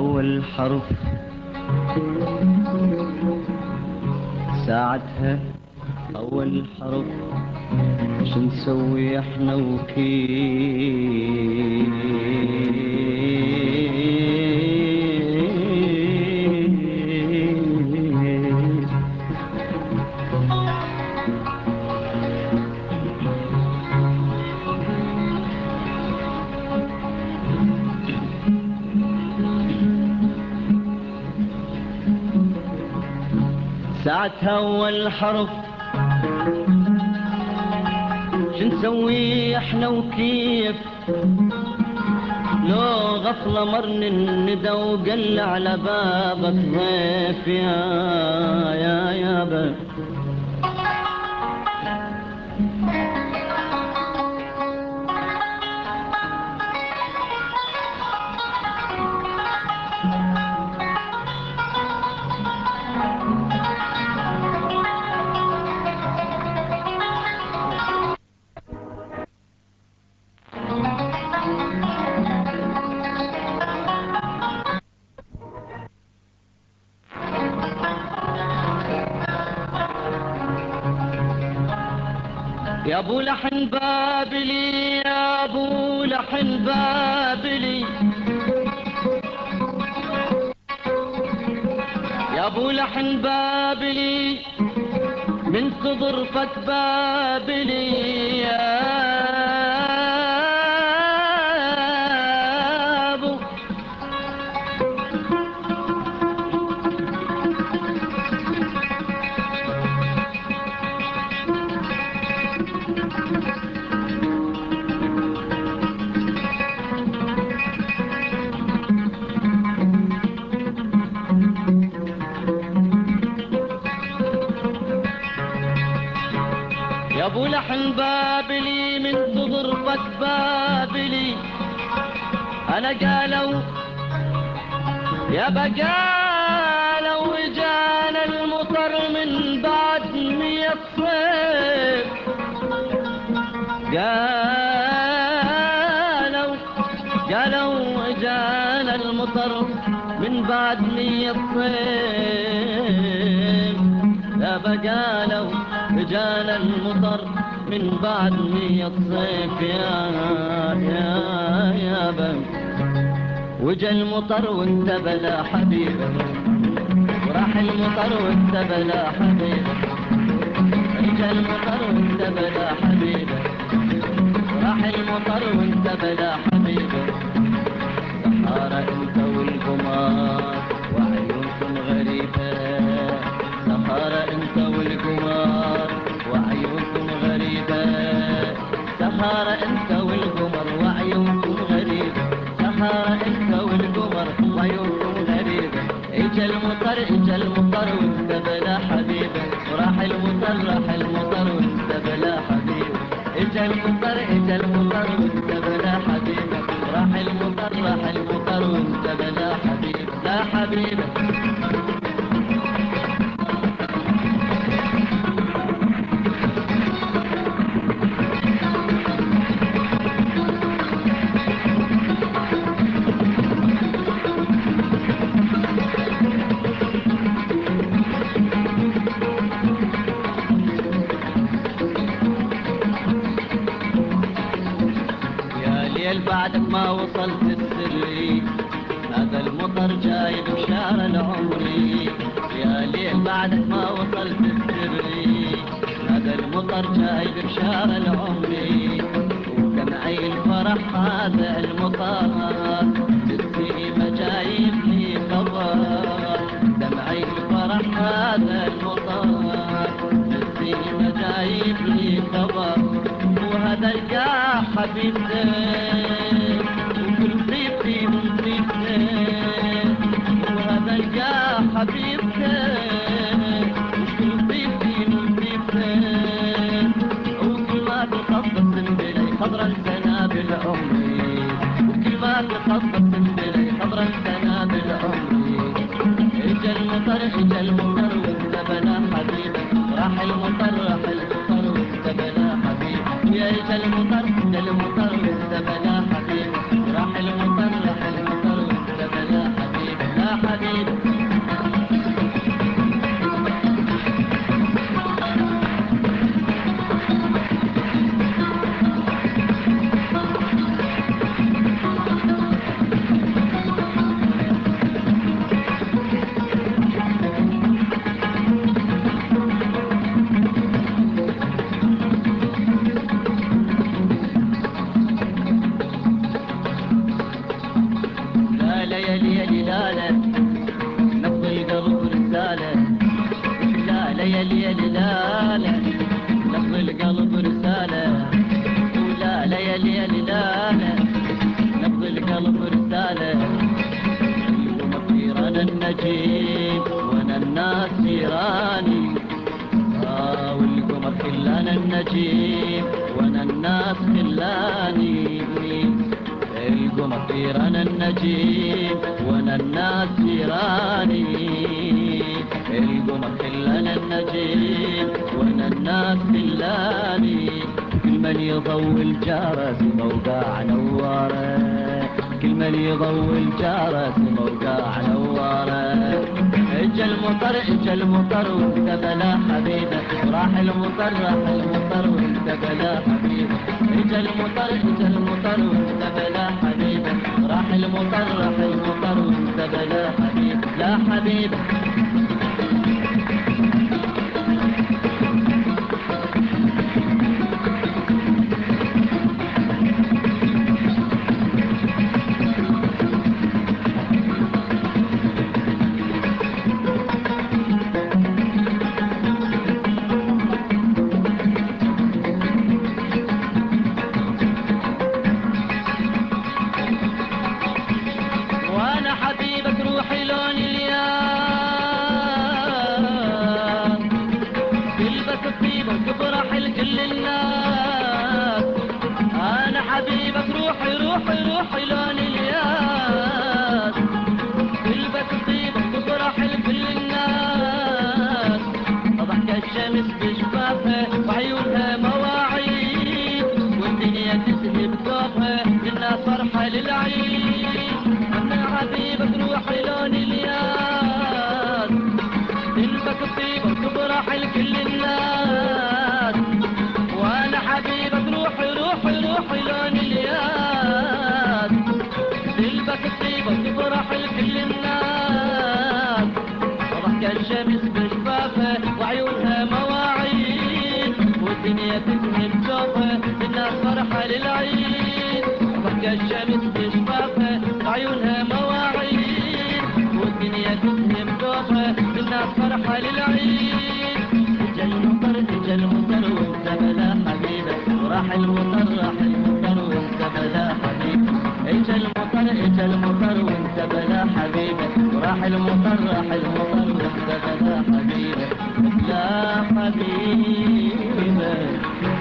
أول حرف ساعتها أول حرف شو نسوي احنا ساعتها أول حرف شو نسوي احنا وكيف لو غفلة مرن الندى وقل على بابك ضيف يا يابا يا ابو لحن بابلي يا ابو لحن بابلي يا ابو لحن بابلي من صدرفك بابلي يا ابو يا ابو لحن بابلي من صدرفك بابلي انا قالوا يا بقالوا اجانا المطر من بعد مية صيف قالوا اجانا المطر من بعد مية صيف يا بقالوا اجانا المطر من بعد مية صيف يا بن وجا المطر وانت بلا حبيبه وراح المطر وانت بلا حبيبه اجا المطر وانت بلا حبيبه وراح المطر وانت بلا حبيبه سحارة انت والقمار وعيونكم غريبه سحارة انت والقمار وعيونكم غريبة سحارة انت والقمر وعيونكم غريبة سحارة انت والقمر وعيونكم غريبة اجا المطر وانت بلا حبيبة وراح المطر وانت بلا حبيبة اجا المطر وانت بلا حبيبة وراح المطر وانت بلا حبيبة لا حبيبة بعدك ما وصلت السري هذا المطر جاي بشار العمري يا ليل بعدك ما وصلت السري هذا المطر جاي بشار العمري ودمعي الفرح هذا المطر بالسيمة جايب لي خبر دمعي الفرح هذا المطر بالسيمة جايب لي خبر وهذا القاع حبيبتي وكل طيبتي من طيبتي وهذا القاع حبيبتي وكل طيبتي من طيبتي وكل ما تخطط سنبلي خضر السنابل عمري وكل ما تخطط سنبلي خضر السنابل عمري اجا المطر وانت بلا حبيبه راح المطر وانت بلا حبيبه يا اجا المطر وانت بلا حبيبه راح المطر وانت بلا حبيبه النجيب وانا الناس خلاني. القمر جيران النجيب وانا الناس جيراني. القمر خلان النجيب وانا الناس خلاني. كل من يضوي الجرس موقع نواره. كل من يضوي الجرس موقع نواره. اجا المطر اجا المطر وانت بلا حبيبه. راح المطر راح المطر وانت بلا حبيبه. اجا المطر اجا المطر وانت بلا حبيبه. راح المطر راح المطر وانت بلا حبيبه. لا حبيبه حبيبك روحي لون الياس. تلبس الطيبة وتفرح لكل الناس. أنا حبيبك روحي روحي روحي لون الياس. تلبس الطيبة وتفرح لكل الناس. ضحك الشمس بشفافها وعيونها مواعيد. والدنيا تسهب ذوقها للناس فرحة للعيد. حبيبك روحي لون الياس. تلبس الطيبة وتفرح لكل الناس. وانا حبيبك روحي روحي روحي لون الياس. تلبس الطيبة وتفرح لكل الناس. ضحك الشمس بشفافها وعيونها مواعيد. والدنيا تذهب ذوقها للناس فرحة للعيد. ضحك الشمس بشفافها وعيونها مواعيد. والدنيا تذهب ذوقها للناس فرحة للعيد. اجا المطر اجا المطر وانت بلا حبيبه. وراح المطر راح المطر وانت بلا حبيبه. اجا المطر اجا المطر وانت بلا حبيبه. وراح المطر راح المطر وانت بلا حبيبه. لا حبيبه